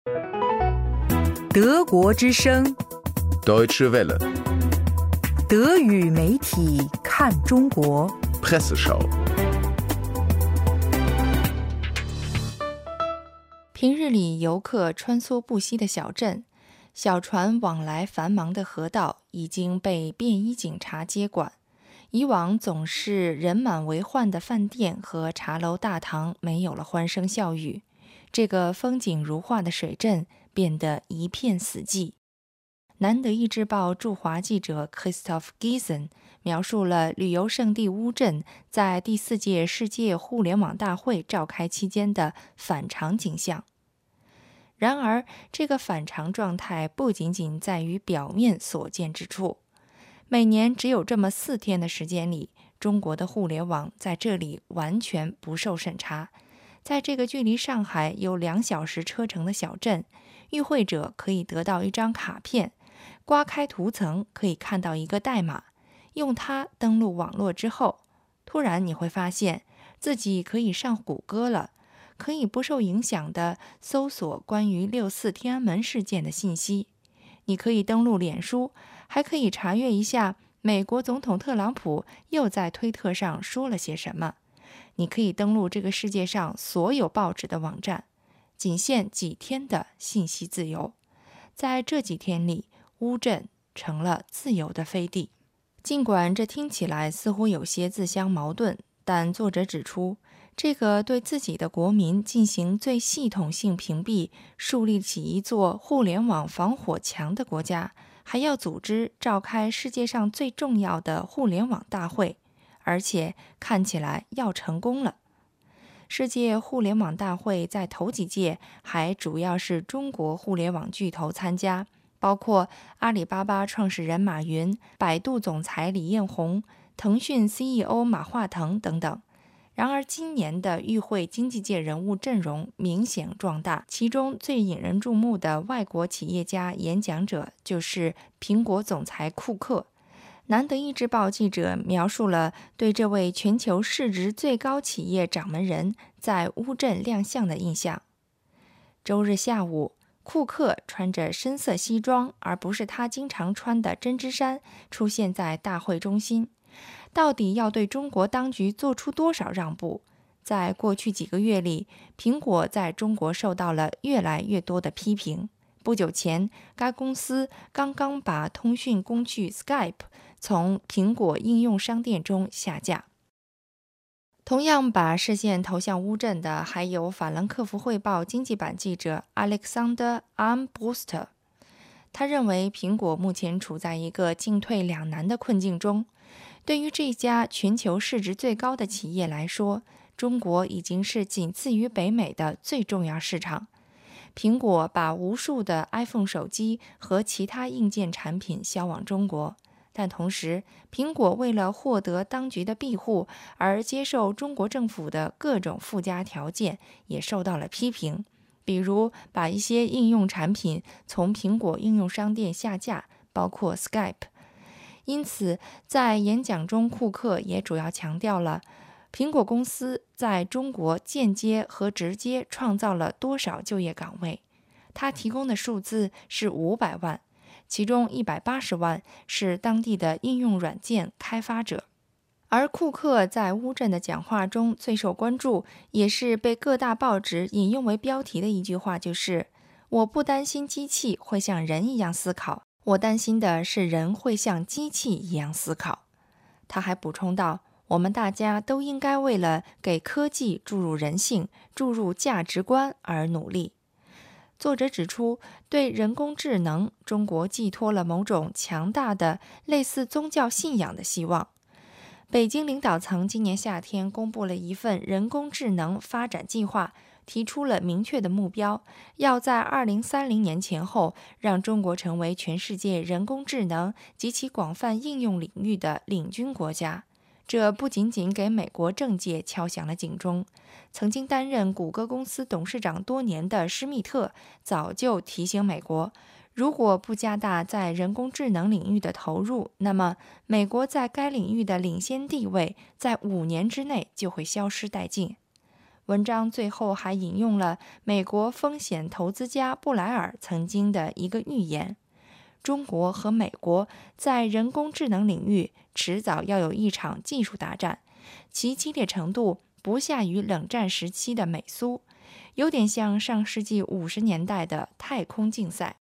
德国之声 Deutsche Welle 德语媒体看中国 Presseschau。 平日里游客穿梭不息的小镇，小船往来繁忙的河道已经被便衣警察接管。以往总是人满为患的饭店和茶楼大堂没有了欢声笑语，这个风景如画的水镇变得一片死寂。南德意志报驻华记者 Christoph Giesen 描述了旅游胜地乌镇在第4届世界互联网大会召开期间的反常景象。然而，这个反常状态不仅仅在于表面所见之处。每年只有这么4天的时间里，中国的互联网在这里完全不受审查。在这个距离上海有2小时车程的小镇，与会者可以得到一张卡片，刮开涂层可以看到一个代码，用它登录网络之后，突然你会发现自己可以上谷歌了，可以不受影响地搜索关于6·4天安门事件的信息。你可以登录脸书，还可以查阅一下美国总统特朗普又在推特上说了些什么。你可以登录这个世界上所有报纸的网站，仅限几天的信息自由。在这几天里，乌镇成了自由的飞地。尽管这听起来似乎有些自相矛盾，但作者指出，这个对自己的国民进行最系统性屏蔽、树立起一座互联网防火墙的国家，还要组织召开世界上最重要的互联网大会，而且看起来要成功了。世界互联网大会在头几届还主要是中国互联网巨头参加，包括阿里巴巴创始人马云、百度总裁李彦宏、腾讯 CEO 马化腾等等。然而今年的与会经济界人物阵容明显壮大，其中最引人注目的外国企业家演讲者就是苹果总裁库克。南德意志报记者描述了对这位全球市值最高企业掌门人在乌镇亮相的印象。周日下午，库克穿着深色西装，而不是他经常穿的针织衫，出现在大会中心。到底要对中国当局做出多少让步？在过去几个月里，苹果在中国受到了越来越多的批评。不久前，该公司刚刚把通讯工具 Skype 从苹果应用商店中下架。同样把视线投向乌镇的还有法兰克福汇报经济版记者 Alexander Armbruster。他认为苹果目前处在一个进退两难的困境中。对于这家全球市值最高的企业来说，中国已经是仅次于北美的最重要市场。苹果把无数的 iPhone 手机和其他硬件产品销往中国，但同时，苹果为了获得当局的庇护而接受中国政府的各种附加条件，也受到了批评。比如，把一些应用产品从苹果应用商店下架，包括 Skype。因此，在演讲中，库克也主要强调了苹果公司在中国间接和直接创造了多少就业岗位。他提供的数字是500万，其中180万是当地的应用软件开发者。而库克在乌镇的讲话中最受关注，也是被各大报纸引用为标题的一句话，就是我不担心机器会像人一样思考，我担心的是人会像机器一样思考。他还补充道，我们大家都应该为了给科技注入人性、注入价值观而努力。作者指出，对人工智能，中国寄托了某种强大的类似宗教信仰的希望。北京领导层今年夏天公布了一份人工智能发展计划，提出了明确的目标，要在2030年前后让中国成为全世界人工智能及其广泛应用领域的领军国家。这不仅仅给美国政界敲响了警钟，曾经担任谷歌公司董事长多年的施密特早就提醒美国，如果不加大在人工智能领域的投入，那么美国在该领域的领先地位在5年之内就会消失殆尽。 文章最后还引用了美国风险投资家布莱尔曾经的一个预言：中国和美国在人工智能领域迟早要有一场技术大战，其激烈程度不下于冷战时期的美苏，有点像上世纪50年代的太空竞赛。